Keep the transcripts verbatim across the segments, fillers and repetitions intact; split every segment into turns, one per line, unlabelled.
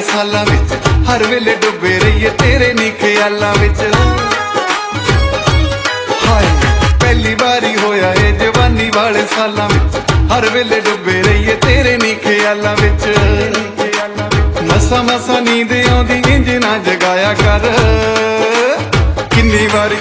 सालां विच हर वेले डुबे रहिए तेरे नी ख्यालां विच। हाय पहली बारी होया ए जवानी वाले सालां विच हर वेले डुबे रहिए तेरे नी ख्यालां विच। मसा मसा नींद आउंदी इंज ना जगाया कर, किन्नी वारी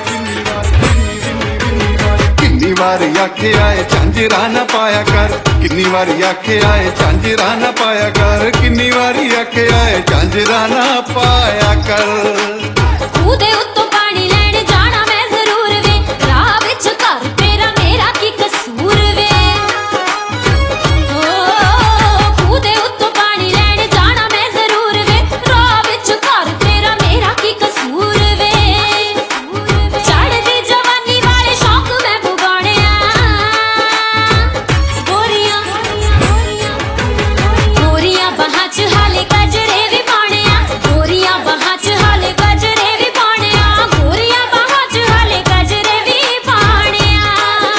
किन्नी वारी आखे आए झांजरा ना पाया कर, किन्नी वारी आखे आए झांजरा ना पाया कर, किन्नी वारी आखे आए झांजरा ना पाया कर।
खूदे उत्तों पानी लैण जाना मैं जरूर वे, राह विच घर तेरा मेरा की कसूर वे। ओ खूदे उत्तों पानी लैण जाना मैं जरूर वे, राह विच घर तेरा मेरा की कसूर वे। चढ़दी जवानी वाले शौक मैं पुगाने आ, गोरियां गोरियां बाहां च हाले गजरे भी पाने आ, गोरियां बाहां च हाले गजरे भी पाने आ, गोरियां बाहां च हाले गजरे भी पाने आ।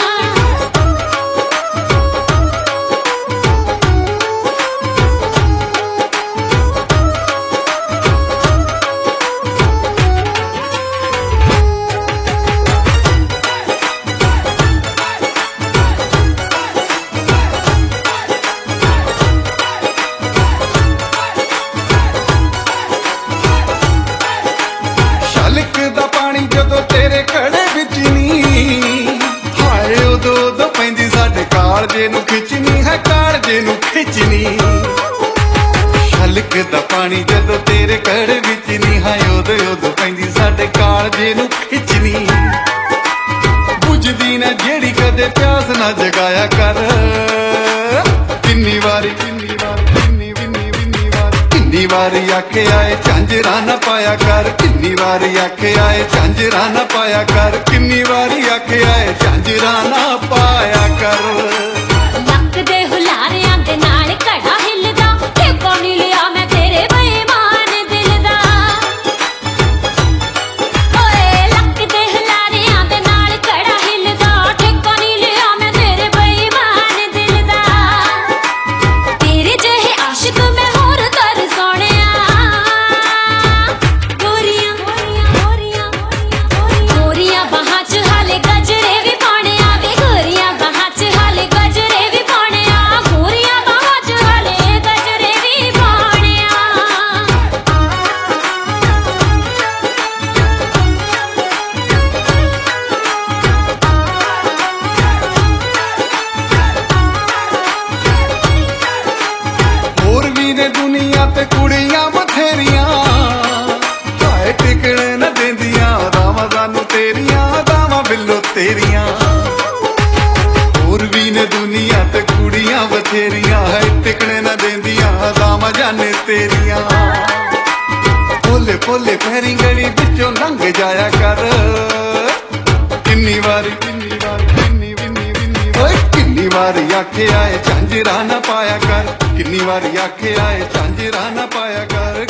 छलकदा पानी जदों तेरे कड़े विच नी, हाय उदों उदों पैंदी साडे कालजे नूं खिचनी है, कालजे नूं खिचनी। छलकदा पानी जदों तेरे कड़े विच नी, हाय उदों उदों पैंदी साडे कालजे नूं खिचनी। बुझदी ना जेड़ी कदे प्यास ना जगाया कर, किन्नी वारी किन्नी वारी किन्नी विन्नी विन्नी वारी किन्नी वारी आखे आए झांजरा ना पाया कर, किन्नी वारी आखे आए झांजरा ना पाया कर, किन्नी वारी आखे आए झांजरा ना पाया कर।
लक दे हुलारियां दे नाल घड़ा हिलदा, ठेका नी लिया मैं तेरे बेईमान दिल दा। ओए लक दे हुलारियां दे नाल घड़ा हिलदा, ठेका नी लिया मैं तेरे बेईमान दिल दा। तेरे जेहे आशिक मैं होर तरसाने आ, गोरियां गोरियां गोरियां बाहां च हाले गजरे भी पाने आ वे, गोरियां बाहां च हाले गजरे भी पाने आ, गोरियां बाहां च हाले गजरे भी पाने आ।
होर भी ने दुनिया ते कुड़ियां बथेरियां, हाय टिकणे न देंदियां दावां सानू तेरियां, दावां बिल्लो तेरियां। होर भी ने दुनिया ते कुड़ियां बथेरियां, हाय टिकणे न देंदियां दावां जाने तेरियां। भोले भोले पैरी गली विचों लंघ जाया कर, किन्नी वारी किन्नी वारी किन्नी विन्नी विन्नी ओए किन्नी वारी आखे आए झांजरा ना पाया कर, किन्नी वारी आखे आए झांजरा ना पाया कर,